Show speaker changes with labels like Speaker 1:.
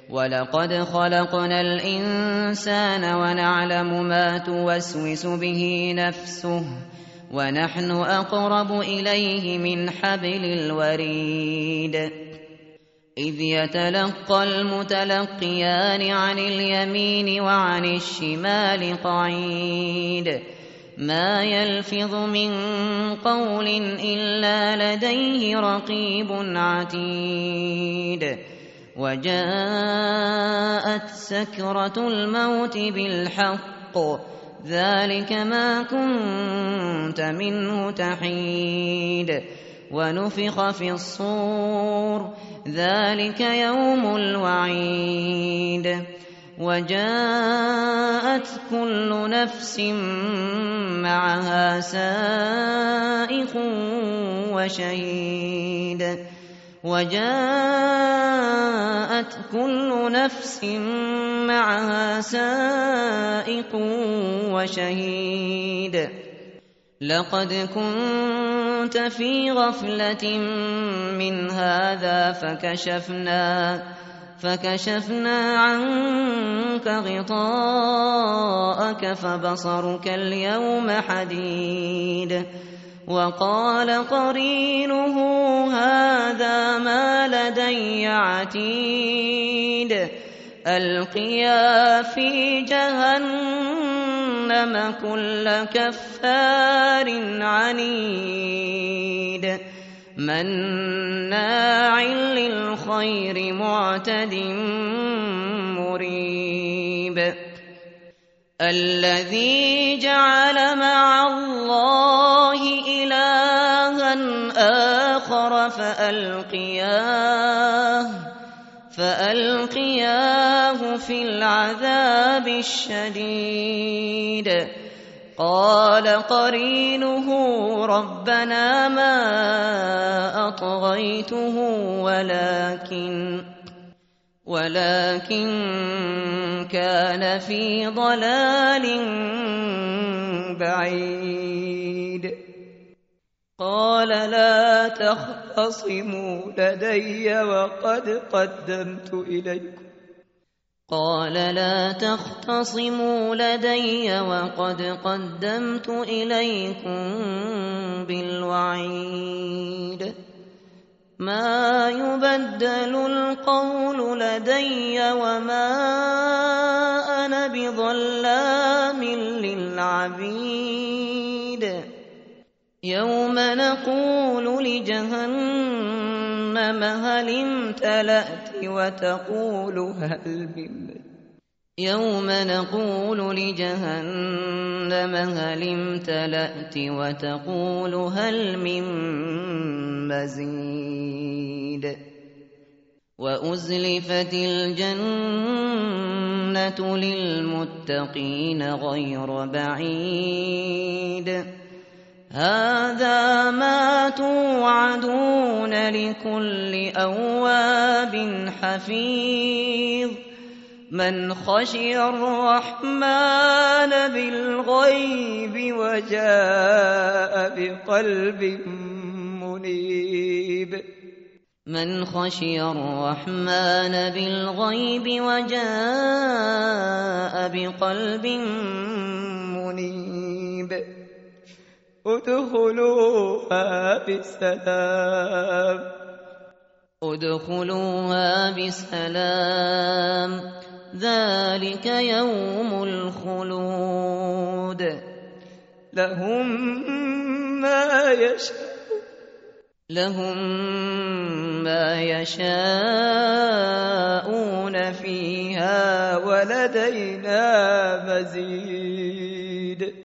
Speaker 1: وَلَقَدْ خَلَقْنَا الْإِنسَانَ وَنَعْلَمُ مَا تُوَسْوِسُ بِهِ نَفْسُهُ وَنَحْنُ أَقْرَبُ إِلَيْهِ مِنْ حَبْلِ الْوَرِيدِ إِذْ يَتَلَقَّى الْمُتَلَقِّيَانِ عَنِ الْيَمِينِ وَعَنِ الشِّمَالِ قَعِيدٌ مَا يَلْفِظُ مِن قَوْلٍ إِلَّا لَدَيْهِ رَقِيبٌ عَتِيدٌ وَجَاءَتْ سَكْرَةُ الْمَوْتِ بِالْحَقِّ ذَلِكَ مَا كُنتَ مِنْهُ تَحِيدُ وَنُفِخَ فِي الصُّورِ ذَلِكَ يَوْمُ الْوَعِيدِ وَجَاءَتْ كُلُّ نَفْسٍ مَّعَهَا سَائِقٌ وَشَهِيدٌ وَجَاءَتْ كُلُّ نَفْسٍ مَّعَهَا سَائِقٌ وَشَهِيدٌ لَقَدْ كُنتَ فِي غَفْلَةٍ مِّنْ هَٰذَا فَكَشَفْنَا عَنكَ غِطَاءَكَ فَبَصَرُكَ الْيَوْمَ حَدِيدٌ وَقَالَ قَرِينُهُ هَٰذَا مَا لَدَيَّ عَتِيدٌ أَلْقِيَا فِي جَهَنَّمَ كُلَّ كَفَّارٍ عَنِيدٍ مَّنَّاعٍ لِّلْخَيْرِ مُعْتَدٍ مُّرِيبٍ الَّذِي جَعَلَ مَعَ اللَّهِ إِلَٰهًا آخَرَ فَأَلْقِيَاهُ فِي الْعَذَابِ الشَّدِيدِ قَالَ قَرِينُهُ رَبَّنَا مَا أَطْغَيْتُهُ ولكن كان في ضلال بعيد قال لا تختصموا لدي وقد قدمت إليكم بالوعيد ما يبدل القول لدي وما أنا بظلام للعبيد يوم نقول لجهنم هل امتلأت وتقول هل من مزيد وأزلفت الجنة للمتقين غير بعيد هذا ما توعدون لكل أواب حفيظ من خشي الرحمن بالغيب وجاء بقلب منيب ادخلوها بسلام ذلك يوم الخلود لهم ما يشاءون فيها ولدينا مزيد